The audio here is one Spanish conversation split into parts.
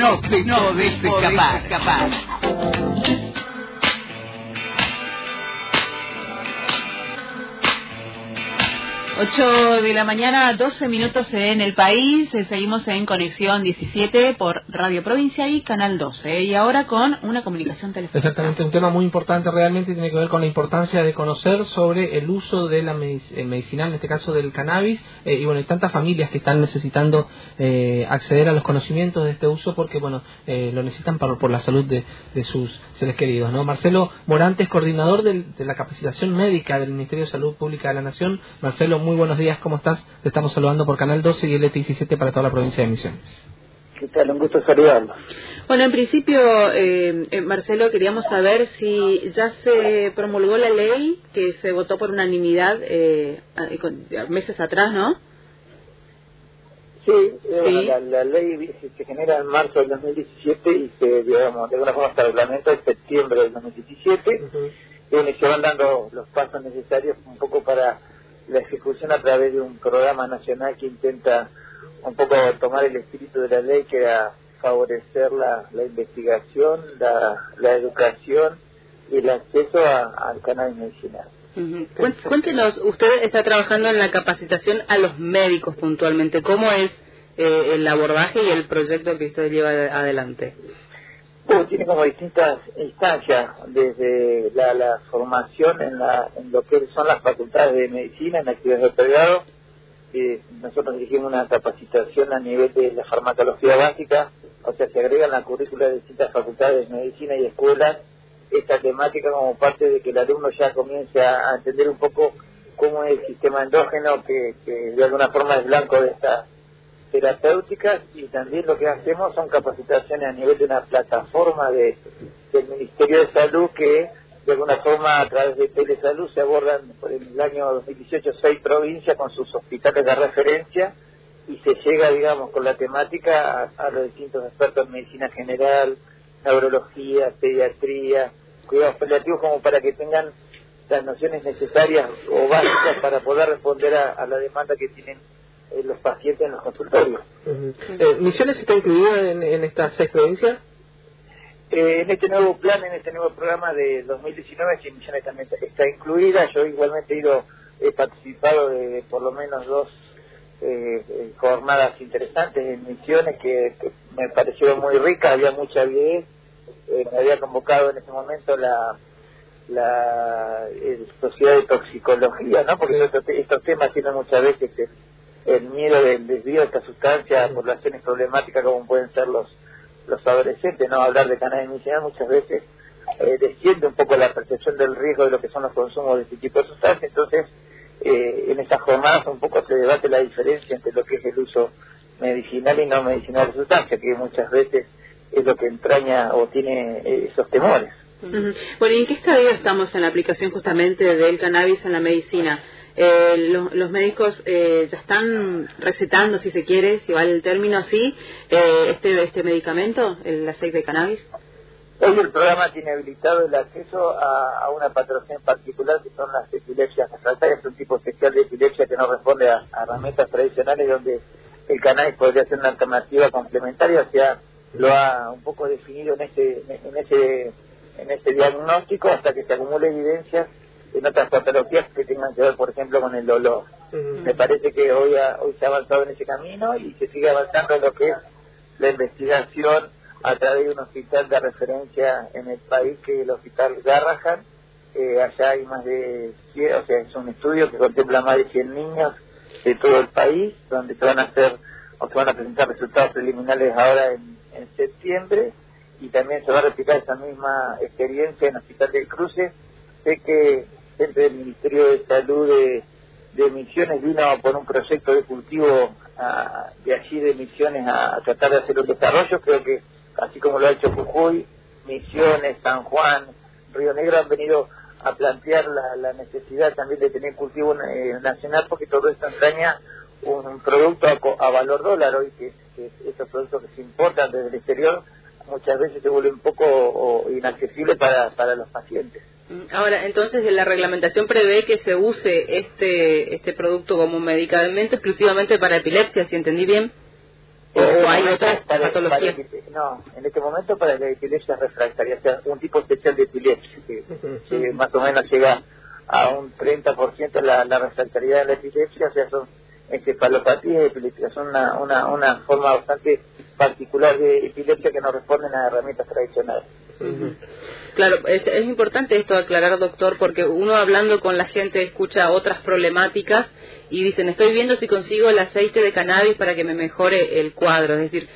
No te podés escapar. 8 de la mañana, 12 minutos en el país. Seguimos en Conexión 17 por Radio Provincia y Canal 12. Y ahora con una comunicación telefónica. Exactamente, un tema muy importante realmente, tiene que ver con la importancia de conocer sobre el uso de la medicinal, en este caso del cannabis, y bueno, hay tantas familias que están necesitando acceder a los conocimientos de este uso porque bueno, lo necesitan por la salud de sus seres queridos, ¿no? Marcelo Morantes, coordinador de la capacitación médica del Ministerio de Salud Pública de la Nación. Marcelo, muy buenos días, ¿cómo estás? Te estamos saludando por Canal 12 y LT17 para toda la provincia de Misiones. ¿Qué tal? Un gusto saludarlos. Bueno, en principio, Marcelo, queríamos saber si ya se promulgó la ley que se votó por unanimidad meses atrás, ¿no? Sí, la ley se genera en marzo del 2017 y se, digamos, de alguna forma se reglamenta en septiembre del 2017. Y se van dando los pasos necesarios un poco para la ejecución a través de un programa nacional que intenta un poco tomar el espíritu de la ley, que era favorecer la investigación, la educación y el acceso al cannabis medicinal. Cuéntenos, usted está trabajando en la capacitación a los médicos puntualmente. ¿Cómo es el abordaje y el proyecto que usted lleva adelante? Tiene como distintas instancias, desde la formación en lo que son las facultades de medicina, en actividades de pregrado. Nosotros dirigimos una capacitación a nivel de la farmacología básica, o sea, se agregan la currícula de distintas facultades de medicina y escuelas esta temática como parte de que el alumno ya comience a entender un poco cómo es el sistema endógeno que de alguna forma es blanco de estas terapéuticas. Y también lo que hacemos son capacitaciones a nivel de una plataforma del Ministerio de Salud que de alguna forma a través de Telesalud se abordan por el año 2018 6 provincias con sus hospitales de referencia y se llega, digamos, con la temática a los distintos expertos en medicina general, neurología, pediatría, cuidados paliativos, como para que tengan las nociones necesarias o básicas para poder responder a la demanda que tienen los pacientes en los consultorios. ¿Misiones está incluida en estas 6 provincias? En este nuevo plan, en este nuevo programa de 2019, sí, Misiones también está incluida. Yo igualmente he participado de por lo menos 2 jornadas interesantes en Misiones que me parecieron muy ricas, había mucha avidez. Me había convocado en ese momento la Sociedad de Toxicología, ¿no? Porque estos temas tienen muchas veces el miedo del desvío de esta sustancia a poblaciones problemáticas como pueden ser los adolescentes, ¿no? Hablar de cannabis medicinal muchas veces desciende un poco la percepción del riesgo de lo que son los consumos de este tipo de sustancias. Entonces, en estas jornadas un poco se debate la diferencia entre lo que es el uso medicinal y no medicinal de sustancias, que muchas veces es lo que entraña o tiene esos temores. Bueno, ¿y en qué estadio estamos en la aplicación justamente del cannabis en la medicina? Los médicos ya están recetando, si se quiere, si vale el término así, este medicamento, el aceite de cannabis. Hoy el programa tiene habilitado el acceso a una patología en particular, que son las epilepsias refractarias, un tipo especial de epilepsia que no responde a herramientas tradicionales, donde el cannabis podría ser una alternativa complementaria. O sea, lo ha un poco definido en ese diagnóstico hasta que se acumule evidencias en otras patologías que tengan que ver, por ejemplo, con el dolor. Me parece que hoy se ha avanzado en ese camino y se sigue avanzando en lo que es la investigación a través de un hospital de referencia en el país, que es el Hospital Garrahan. Allá hay más de 100, o sea, es un estudio que contempla más de 100 niños de todo el país, donde se van a presentar resultados preliminares ahora en septiembre, y también se va a replicar esa misma experiencia en el Hospital del Cruce. Sé que gente del Ministerio de Salud de Misiones vino por un proyecto de cultivo de allí de Misiones a tratar de hacer un desarrollo. Creo que así como lo ha hecho Jujuy, Misiones, San Juan, Río Negro han venido a plantear la necesidad también de tener cultivo nacional, porque todo esto entraña un producto a valor dólar hoy, que estos productos que se importan desde el exterior muchas veces se vuelven un poco inaccesibles para los pacientes. Ahora, entonces, la reglamentación prevé que se use este producto como medicamento exclusivamente para epilepsia, ¿si entendí bien? ¿O hay otras patologías? No, en este momento para la epilepsia refractaria, o sea, un tipo especial de epilepsia, que más o menos llega a un 30% la refractariedad de la epilepsia, o sea, son encefalopatías epilépticas, son una forma bastante particular de epilepsia que no responden a herramientas tradicionales. Claro, es importante esto aclarar, doctor, porque uno hablando con la gente escucha otras problemáticas y dicen, estoy viendo si consigo el aceite de cannabis para que me mejore el cuadro. Es decir,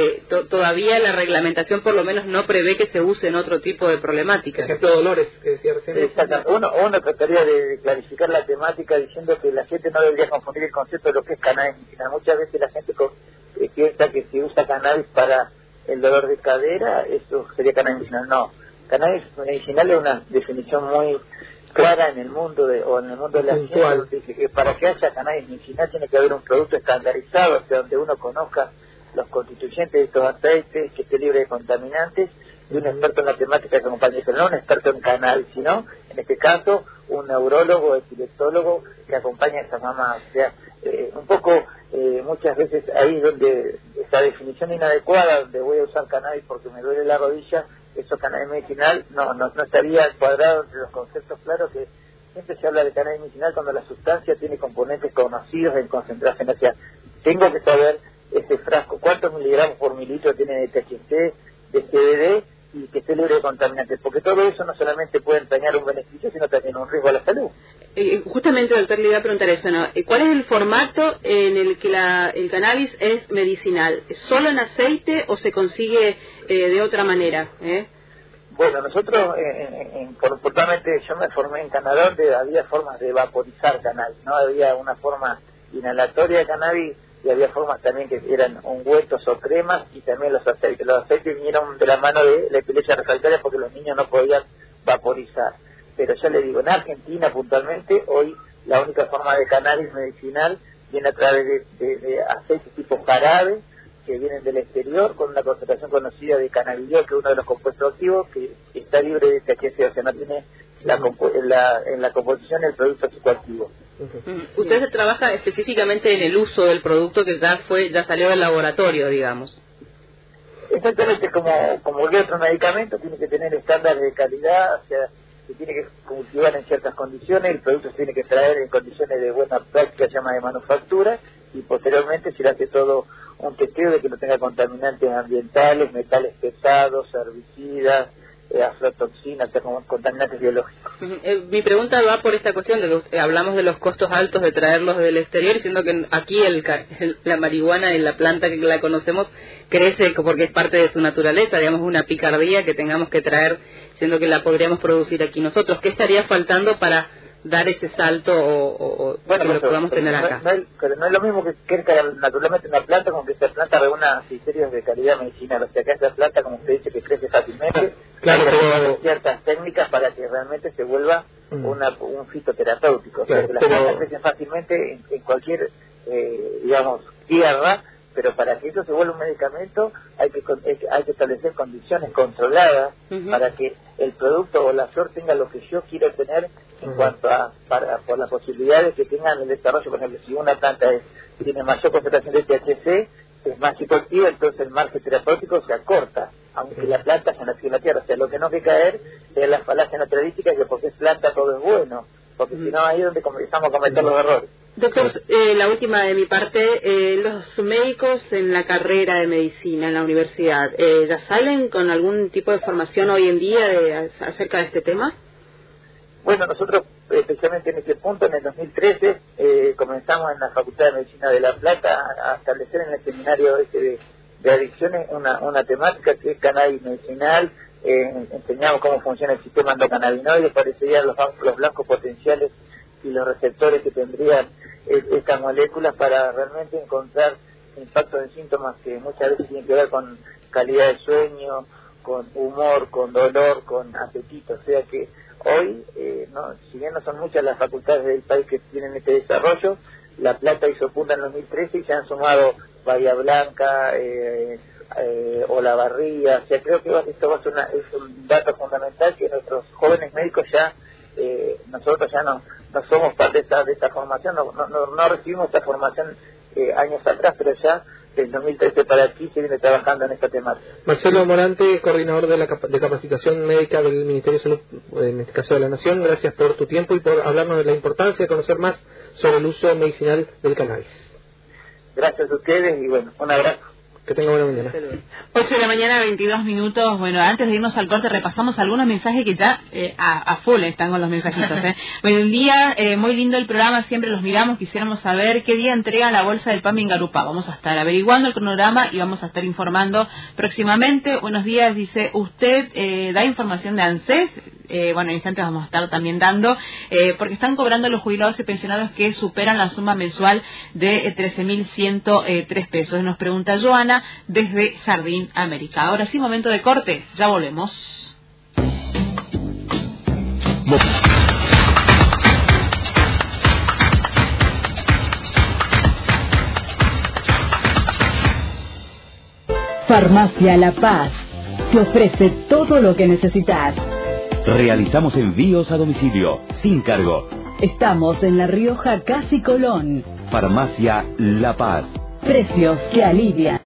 todavía la reglamentación por lo menos no prevé que se use en otro tipo de problemáticas. Por ejemplo, dolores, que decía recién. Exacto. Uno trataría de clarificar la temática diciendo que la gente no debería confundir el concepto de lo que es cannabis medicinal. Muchas veces la gente piensa que si usa cannabis para el dolor de cadera, eso sería cannabis medicinal. No, cannabis medicinal es una definición muy clara en el mundo de la ciencia, donde dice que para que haya cannabis medicinal tiene que haber un producto estandarizado, o sea, donde uno conozca los constituyentes de estos aceites, que esté libre de contaminantes, y un experto en la temática que acompañe, no un experto en cannabis, sino, en este caso, un neurólogo, epileptólogo que acompaña a esa mamá. O sea, un poco, muchas veces ahí donde esa definición inadecuada, donde voy a usar cannabis porque me duele la rodilla, eso cannabis medicinal no estaría cuadrado entre los conceptos claros, que siempre se habla de cannabis medicinal cuando la sustancia tiene componentes conocidos en concentración. O sea, tengo que saber ese frasco, cuántos miligramos por mililitro tiene de THC, de CBD, y que esté libre de contaminantes, porque todo eso no solamente puede entrañar un beneficio, sino también un riesgo a la salud. Justamente, doctor, le iba a preguntar eso, ¿no? ¿Cuál es el formato en el que el cannabis es medicinal? ¿Solo en aceite o se consigue de otra manera? Bueno, nosotros, fortuitamente, yo me formé en Canadá, donde había formas de vaporizar cannabis, ¿no? Había una forma inhalatoria de cannabis y había formas también que eran ungüentos o cremas, y también los aceites. Los aceites vinieron de la mano de la epilepsia refractaria porque los niños no podían vaporizar. Pero ya le digo, en Argentina puntualmente, hoy la única forma de cannabis medicinal viene a través de aceites tipo jarabe, que vienen del exterior, con una concentración conocida de cannabidiol, que es uno de los compuestos activos, que está libre de THC, o sea, no tiene en la composición el producto psicoactivo. Usted se trabaja específicamente en el uso del producto que ya salió del laboratorio, digamos. Exactamente, como cualquier otro medicamento, tiene que tener estándares de calidad, o sea, se tiene que cultivar en ciertas condiciones, el producto se tiene que traer en condiciones de buena práctica, se llama de manufactura, y posteriormente se le hace todo un testeo de que no tenga contaminantes ambientales, metales pesados, herbicidas, aflatoxinas, o sea, como contaminantes biológicos. Mi pregunta va por esta cuestión de que hablamos de los costos altos de traerlos del exterior, siendo que aquí la marihuana en la planta que la conocemos crece porque es parte de su naturaleza, digamos, una picardía que tengamos que traer, siendo que la podríamos producir aquí nosotros. ¿Qué estaría faltando para dar ese salto bueno, que lo podamos tener acá? Pero no es lo mismo que naturalmente una planta, como que esta planta reúna criterios de calidad medicinal. O sea, que esta planta, como usted dice, que crece fácilmente, claro, pero ciertas técnicas para que realmente se vuelva un fitoterapéutico. O sea, que las plantas crecen fácilmente en cualquier, digamos, tierra, pero para que eso se vuelva un medicamento hay que establecer condiciones controladas para que el producto o la flor tenga lo que yo quiero tener en cuanto a por las posibilidades que tengan el desarrollo. Por ejemplo, si una planta tiene mayor concentración de THC, es más psicoactiva, entonces el margen terapéutico se acorta, aunque la planta ya nació en la tierra. O sea, lo que no hay que caer es la falacia naturalística, que porque es planta todo es bueno, porque si no ahí es donde comenzamos a cometer los errores. Doctor, la última de mi parte, los médicos en la carrera de medicina en la universidad, ¿ya salen con algún tipo de formación hoy en día acerca de este tema? Bueno, nosotros, especialmente en este punto, en el 2013, comenzamos en la Facultad de Medicina de La Plata a establecer en el seminario de adicciones una temática que es cannabis medicinal. Enseñamos cómo funciona el sistema endocannabinoide, cuáles serían los blancos potenciales y los receptores que tendrían estas moléculas para realmente encontrar impactos en síntomas que muchas veces tienen que ver con calidad de sueño, con humor, con dolor, con apetito. O sea que hoy, si bien no son muchas las facultades del país que tienen este desarrollo, La Plata hizo punta en 2013 y se han sumado Bahía Blanca, Olavarría. O sea, creo que esto va a ser es un dato fundamental, que nuestros jóvenes médicos ya, nosotros ya no somos parte de esta formación, no recibimos esta formación años atrás, pero ya del 2013 para aquí se viene trabajando en esta temática. Marcelo Morante, coordinador de capacitación médica del Ministerio de Salud, en este caso de la Nación, gracias por tu tiempo y por hablarnos de la importancia de conocer más sobre el uso medicinal del cannabis. Gracias a ustedes y bueno, un abrazo. Que tenga buena mañana. 8 de la mañana, 22 minutos. Bueno, antes de irnos al corte repasamos algunos mensajes que ya a full están con los mensajitos. Buen día, muy lindo el programa, siempre los miramos. Quisiéramos saber qué día entregan la bolsa del PAN Mingarupá. Vamos a estar averiguando el cronograma y vamos a estar informando próximamente. Buenos días, dice usted, da información de ANSES. Bueno, en instantes vamos a estar también dando, porque están cobrando los jubilados y pensionados que superan la suma mensual de 13.103 pesos. Nos pregunta Joana desde Jardín América. Ahora sí, momento de corte, ya volvemos. Farmacia La Paz te ofrece todo lo que necesitas. Realizamos envíos a domicilio, sin cargo. Estamos en La Rioja, Casi Colón. Farmacia La Paz. Precios que alivian.